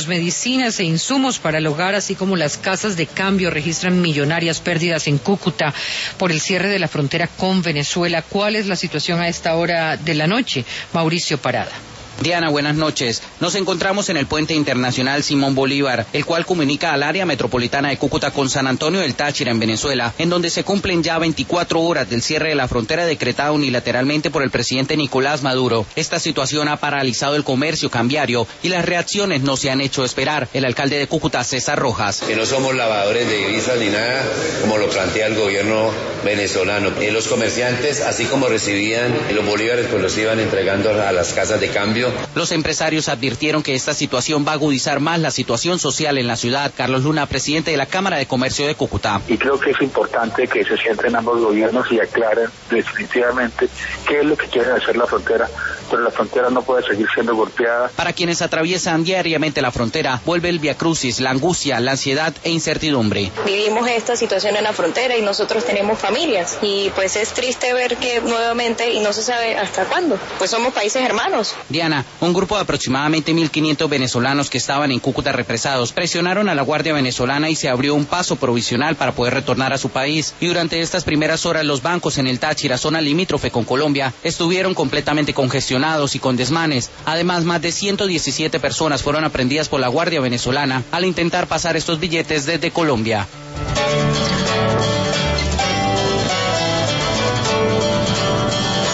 alimentos, medicinas e insumos para el hogar, así como las casas de cambio, registran millonarias pérdidas en Cúcuta por el cierre de la frontera con Venezuela. ¿Cuál es la situación a esta hora de la noche? Mauricio Parada. Diana, buenas noches. Nos encontramos en el puente internacional Simón Bolívar, el cual comunica al área metropolitana de Cúcuta con San Antonio del Táchira en Venezuela, en donde se cumplen ya 24 horas del cierre de la frontera decretada unilateralmente por el presidente Nicolás Maduro. Esta situación ha paralizado el comercio cambiario y las reacciones no se han hecho esperar. El alcalde de Cúcuta, César Rojas. Que no somos lavadores de divisas ni nada, como lo plantea el gobierno venezolano. Los comerciantes, así como recibían los bolívares, pues los iban entregando a las casas de cambio. Los empresarios advirtieron que esta situación va a agudizar más la situación social en la ciudad. Carlos Luna, presidente de la Cámara de Comercio de Cúcuta. Y creo que es importante que se sienten ambos gobiernos y aclaren definitivamente qué es lo que quieren hacer la frontera, pero la frontera no puede seguir siendo golpeada. Para quienes atraviesan diariamente la frontera, vuelve el viacrucis, la angustia, la ansiedad e incertidumbre. Vivimos esta situación en la frontera y nosotros tenemos familias y pues es triste ver que nuevamente, y no se sabe hasta cuándo, pues somos países hermanos. Diana, un grupo de aproximadamente 1.500 venezolanos que estaban en Cúcuta represados presionaron a la Guardia Venezolana y se abrió un paso provisional para poder retornar a su país. Y durante estas primeras horas los bancos en el Táchira, zona limítrofe con Colombia, estuvieron completamente congestionados y con desmanes. Además, más de 117 personas fueron aprehendidas por la Guardia Venezolana al intentar pasar estos billetes desde Colombia.